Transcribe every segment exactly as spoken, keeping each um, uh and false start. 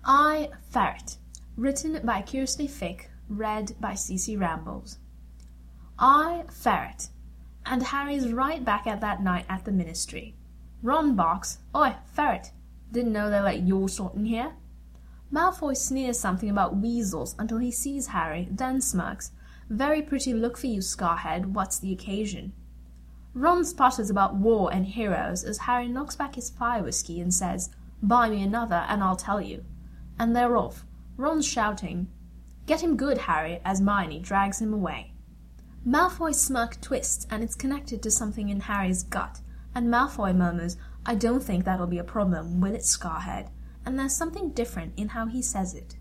I, Ferret. Written by Kirsty Fick. Read by Cece Rambles. I, Ferret. And Harry's right back at that night at the Ministry. Ron barks, "Oi, Ferret! Didn't know they let your sort in here." Malfoy sneers something about weasels until he sees Harry, then smirks. "Very pretty look for you, Scarhead. What's the occasion?" Ron sputters about war and heroes as Harry knocks back his fire whiskey and says, "Buy me another and I'll tell you." And they're off, Ron's shouting, "Get him good, Harry," as Hermione drags him away. Malfoy's smirk twists and it's connected to something in Harry's gut, and Malfoy murmurs, "I don't think that'll be a problem, will it, Scarhead?" And there's something different in how he says it.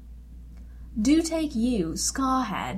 "Do take you, Scarhead."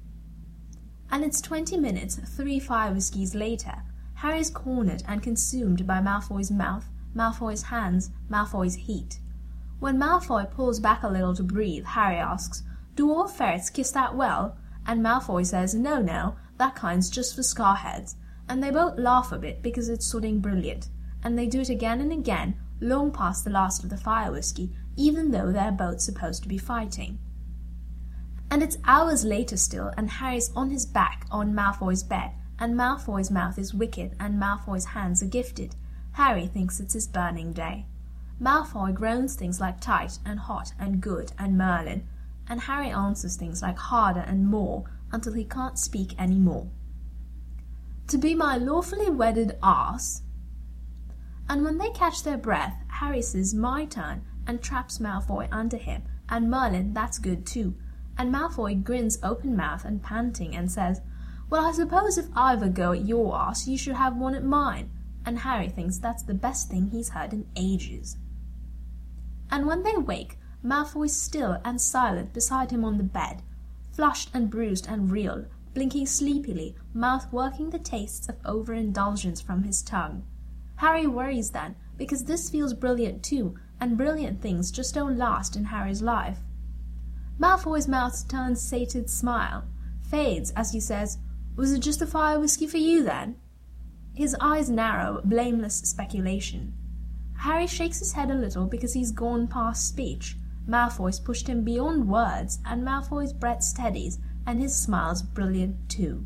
And it's twenty minutes, three fire whiskies later. Harry's cornered and consumed by Malfoy's mouth, Malfoy's hands, Malfoy's heat. When Malfoy pulls back a little to breathe, Harry asks, "Do all ferrets kiss that well?" And Malfoy says, "No, no, that kind's just for Scarheads." And they both laugh a bit because it's sodding brilliant. And they do it again and again, long past the last of the fire whiskey, even though they're both supposed to be fighting. And it's hours later still, and Harry's on his back on Malfoy's bed, and Malfoy's mouth is wicked, and Malfoy's hands are gifted. Harry thinks it's his burning day. Malfoy groans things like tight and hot and good and Merlin, and Harry answers things like harder and more until he can't speak any more. "To be my lawfully wedded arse." And when they catch their breath, Harry says, "My turn," and traps Malfoy under him, and Merlin, "That's good too." And Malfoy grins open-mouthed and panting and says, "Well, I suppose if I have a go at your arse, you should have one at mine." And Harry thinks that's the best thing he's heard in ages. And when they wake, Malfoy's still and silent beside him on the bed, flushed and bruised and real, blinking sleepily, mouth working the tastes of overindulgence from his tongue. Harry worries then, because this feels brilliant too, and brilliant things just don't last in Harry's life. Malfoy's mouth turns sated smile, fades as he says, "Was it just a fire whiskey for you then?" His eyes narrow, blameless speculation. Harry shakes his head a little because he's gone past speech. Malfoy's pushed him beyond words, and Malfoy's breath steadies, and his smile's brilliant too.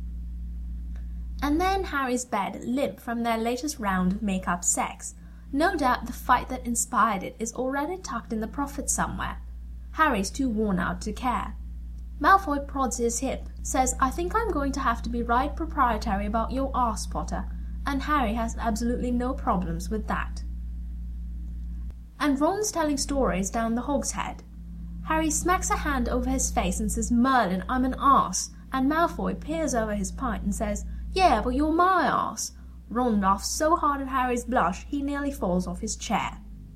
And then Harry's bed, limp from their latest round of make-up sex. No doubt the fight that inspired it is already tucked in the prophet somewhere. Harry's too worn out to care. Malfoy prods his hip, says, "I think I'm going to have to be right proprietary about your arse, Potter," and Harry has absolutely no problems with that. And Ron's telling stories down the hogshead. Harry smacks a hand over his face and says, "Merlin, I'm an arse," and Malfoy peers over his pint and says, "Yeah, but you're my arse." Ron laughs so hard at Harry's blush he nearly falls off his chair.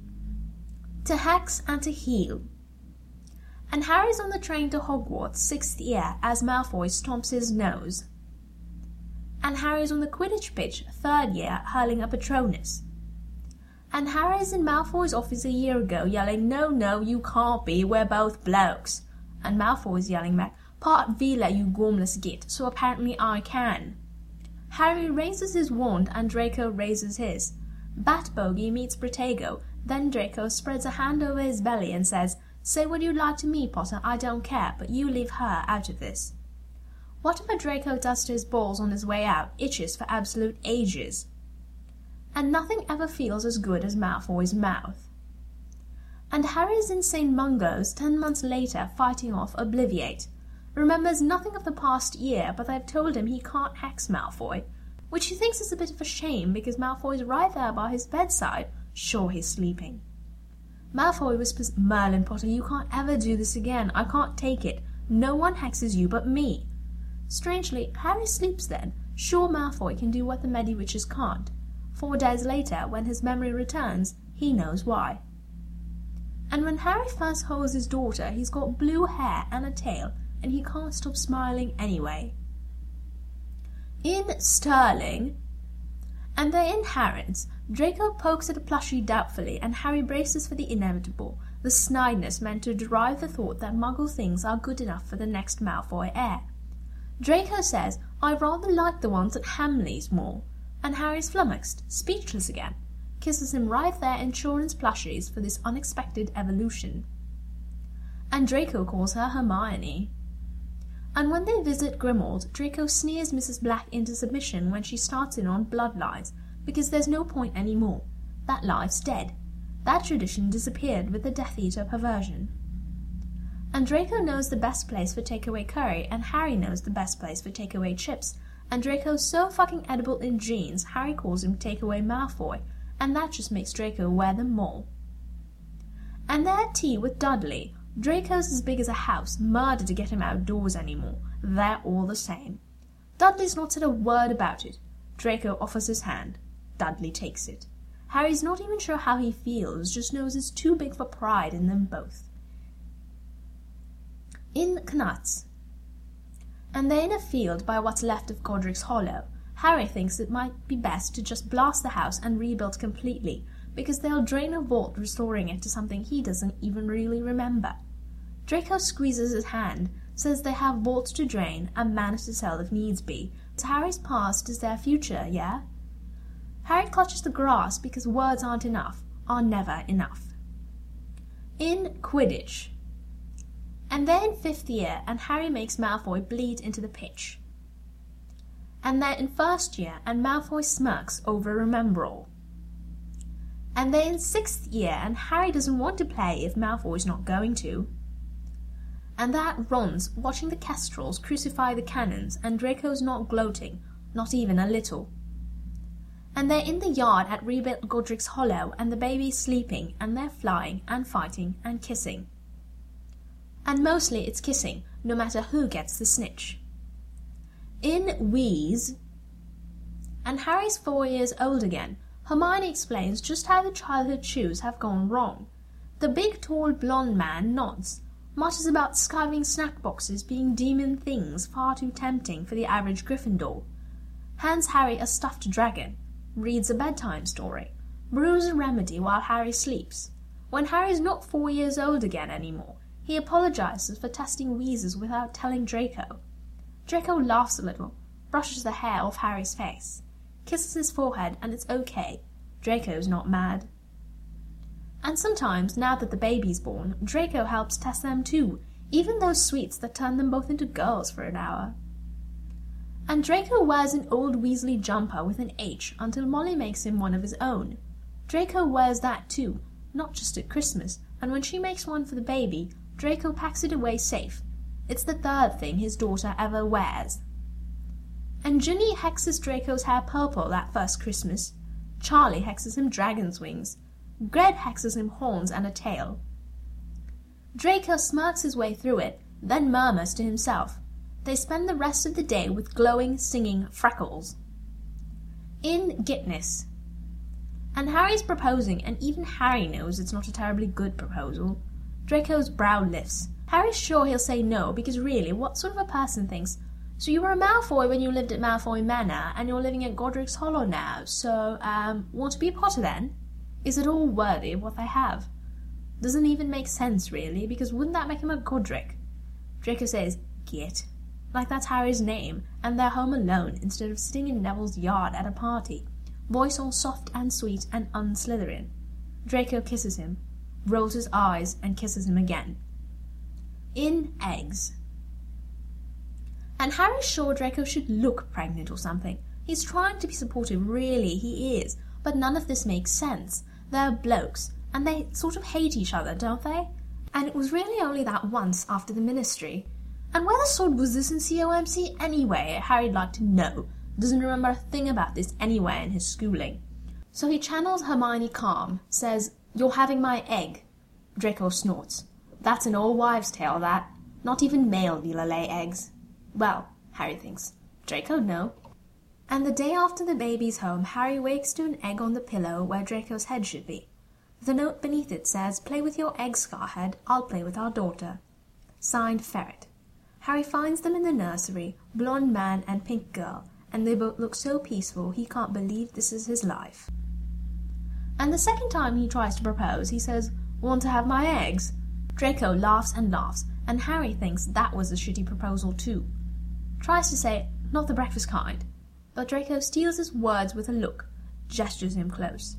To hex and to heal. And Harry's on the train to Hogwarts, sixth year, as Malfoy stomps his nose. And Harry's on the Quidditch pitch, third year, hurling a Patronus. And Harry's in Malfoy's office a year ago, yelling, "No, no, you can't be, we're both blokes." And Malfoy's yelling back, "Part vila, you gormless git, so apparently I can." Harry raises his wand and Draco raises his. Bat-Bogey meets Protego, then Draco spreads a hand over his belly and says, "Say what you like to me, Potter, I don't care, but you leave her out of this." Whatever Draco does to his balls on his way out itches for absolute ages. And nothing ever feels as good as Malfoy's mouth. And Harry's in Saint Mungo's ten months later fighting off Obliviate. Remembers nothing of the past year, but they've told him he can't hex Malfoy, which he thinks is a bit of a shame because Malfoy's right there by his bedside, sure he's sleeping. Malfoy whispers, "Merlin, Potter, you can't ever do this again, I can't take it, no one hexes you but me." Strangely, Harry sleeps then, sure Malfoy can do what the Mediwitches can't. Four days later, when his memory returns, he knows why. And when Harry first holds his daughter, he's got blue hair and a tail, and he can't stop smiling anyway. In Sterling, and they're in Harrods, Draco pokes at a plushie doubtfully, and Harry braces for the inevitable, the snideness meant to derive the thought that Muggle things are good enough for the next Malfoy heir. Draco says, "I rather like the ones at Hamleys more," and Harry's flummoxed, speechless again. kisses him right there in children's plushies for this unexpected evolution. And Draco calls her Hermione. And when they visit Grimmauld, Draco sneers Missus Black into submission when she starts in on bloodlines, because there's no point anymore. That life's dead. That tradition disappeared with the Death Eater perversion. And Draco knows the best place for takeaway curry, and Harry knows the best place for takeaway chips, and Draco's so fucking edible in jeans, Harry calls him takeaway Malfoy, and that just makes Draco wear them more. And they're at tea with Dudley. Draco's as big as a house, murder to get him outdoors anymore. They're all the same. Dudley's not said a word about it. Draco offers his hand. Dudley takes it. Harry's not even sure how he feels, just knows it's too big for pride in them both. In Knuts. And they're in a field by what's left of Godric's Hollow. Harry thinks it might be best to just blast the house and rebuild completely, because they'll drain a vault, restoring it to something he doesn't even really remember. Draco squeezes his hand, says they have vaults to drain and manage to sell if needs be, so Harry's past is their future, yeah? Harry clutches the grass because words aren't enough, are never enough. In Quidditch. And they're in fifth year, and Harry makes Malfoy bleed into the pitch. And they're in first year, and Malfoy smirks over Remembrall. And they're in sixth year, and Harry doesn't want to play if Malfoy's not going to. And they're at Ron's, watching the Kestrels crucify the cannons, and Draco's not gloating, not even a little. And they're in the yard at rebuilt Godric's Hollow, and the baby's sleeping, and they're flying, and fighting, and kissing. And mostly it's kissing, no matter who gets the snitch. In Wheeze. And Harry's four years old again. Hermione explains just how the childhood shoes have gone wrong. The big, tall, blonde man nods, mutters about skiving snack boxes being demon things far too tempting for the average Gryffindor, hands Harry a stuffed dragon, reads a bedtime story, brews a remedy while Harry sleeps. When Harry's not four years old again anymore, he apologizes for testing wheezes without telling Draco. Draco laughs a little, brushes the hair off Harry's face, kisses his forehead, and it's okay. Draco's not mad. And sometimes, now that the baby's born, Draco helps test them too, even those sweets that turn them both into girls for an hour. And Draco wears an old Weasley jumper with an H until Molly makes him one of his own. Draco wears that too, not just at Christmas, and when she makes one for the baby, Draco packs it away safe. It's the third thing his daughter ever wears. And Ginny hexes Draco's hair purple that first Christmas. Charlie hexes him dragon's wings. Gred hexes him horns and a tail. Draco smirks his way through it, then murmurs to himself. They spend the rest of the day with glowing, singing freckles. In Gitness. And Harry's proposing, and even Harry knows it's not a terribly good proposal. Draco's brow lifts. Harry's sure he'll say no, because really, what sort of a person thinks, so you were a Malfoy when you lived at Malfoy Manor, and you're living at Godric's Hollow now, so, um, want to be a Potter then? Is it all worthy of what they have? Doesn't even make sense, really, because wouldn't that make him a Godric? Draco says, Git, like that's Harry's name, and they're home alone, instead of sitting in Neville's yard at a party. Voice all soft and sweet and un-Slytherin. Draco kisses him, rolls his eyes, and kisses him again. In Eggs. And Harry's sure Draco should look pregnant or something. He's trying to be supportive, really, he is, but none of this makes sense. They're blokes, and they sort of hate each other, don't they? And it was really only that once after the Ministry. And where the sod was this in C O M C anyway? Harry'd like to know. Doesn't remember a thing about this anywhere in his schooling. So he channels Hermione calm, says, You're having my egg. Draco snorts. That's an old wives' tale, that. Not even male Vila lay eggs. Well, Harry thinks. Draco'd know. And the day after the baby's home, Harry wakes to an egg on the pillow where Draco's head should be. The note beneath it says, Play with your egg, Scarhead. I'll play with our daughter. Signed, Ferret. Harry finds them in the nursery, blonde man and pink girl, and they both look so peaceful he can't believe this is his life. And the second time he tries to propose, he says, Want to have my eggs? Draco laughs and laughs, and Harry thinks that was a shitty proposal too. Tries to say, Not the breakfast kind. But Draco steals his words with a look, gestures him close.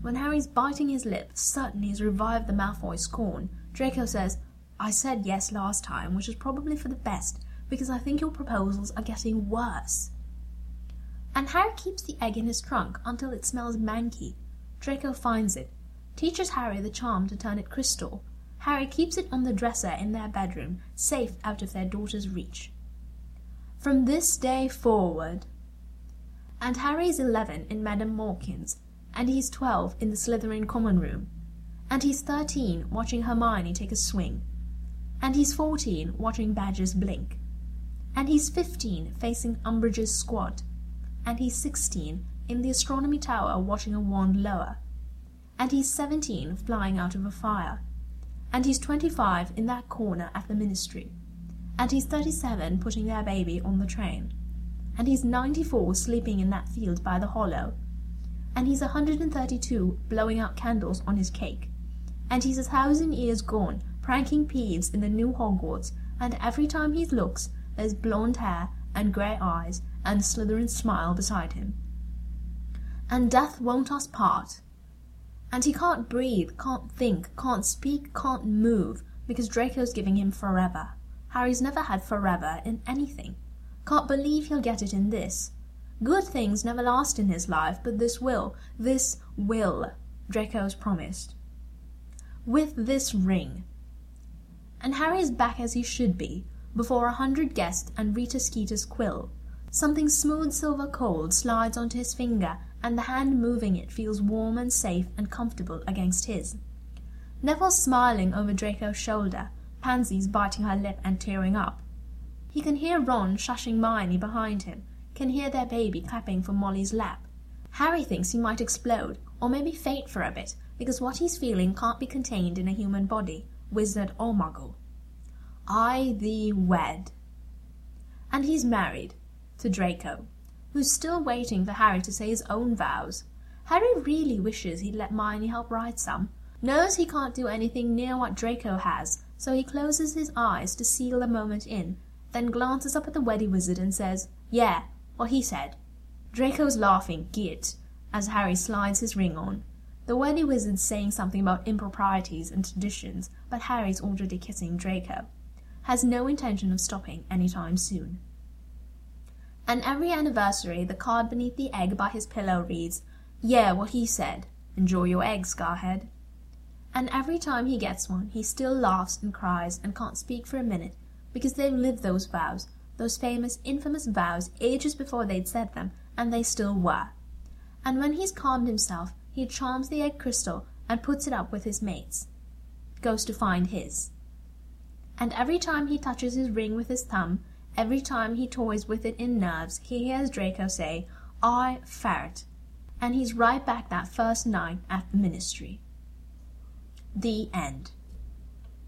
When Harry's biting his lip, certain he's revived the Malfoy scorn, Draco says, "I said yes last time, which is probably for the best, because I think your proposals are getting worse." And Harry keeps the egg in his trunk until it smells manky. Draco finds it, teaches Harry the charm to turn it crystal. Harry keeps it on the dresser in their bedroom, safe out of their daughter's reach. From this day forward... And Harry's eleven in Madame Malkin's, and he's twelve in the Slytherin common room, and he's thirteen watching Hermione take a swing, and he's fourteen watching badgers blink, and he's fifteen facing Umbridge's squad, and he's sixteen in the astronomy tower watching a wand lower, and he's seventeen flying out of a fire, and he's twenty-five in that corner at the Ministry, and he's thirty-seven putting their baby on the train, and he's ninety-four sleeping in that field by the hollow, and he's one hundred thirty-two blowing out candles on his cake, and he's a thousand years gone pranking Peeves in the new Hogwarts, and every time he looks there's blonde hair and grey eyes and a Slytherin smile beside him. And death won't us part. And he can't breathe, can't think, can't speak, can't move, because Draco's giving him forever. Harry's never had forever in anything. Can't believe he'll get it in this. Good things never last in his life, but this will, this will, Draco's promised. With this ring. And Harry's back as he should be, before a hundred guests and Rita Skeeter's quill. Something smooth silver cold slides onto his finger, and the hand moving it feels warm and safe and comfortable against his. Neville's smiling over Draco's shoulder, Pansy's biting her lip and tearing up. He can hear Ron shushing Hermione behind him, can hear their baby clapping for Molly's lap. Harry thinks he might explode, or maybe faint for a bit, because what he's feeling can't be contained in a human body, wizard or muggle. I thee wed. And he's married, to Draco, who's still waiting for Harry to say his own vows. Harry really wishes he'd let Hermione help write some, knows he can't do anything near what Draco has, so he closes his eyes to seal the moment in, then glances up at the Weddy Wizard and says, "Yeah, what he said." Draco's laughing, git, as Harry slides his ring on. The Weddy Wizard's saying something about improprieties and traditions, but Harry's already kissing Draco. Has no intention of stopping any time soon. And every anniversary, the card beneath the egg by his pillow reads, "Yeah, what he said. Enjoy your egg, Scarhead." And every time he gets one, he still laughs and cries and can't speak for a minute, because they've lived those vows, those famous, infamous vows, ages before they'd said them, and they still were. And when he's calmed himself, he charms the egg crystal and puts it up with his mates. Goes to find his. And every time he touches his ring with his thumb, every time he toys with it in nerves, he hears Draco say, "I ferret," and he's right back that first night at the Ministry. The end.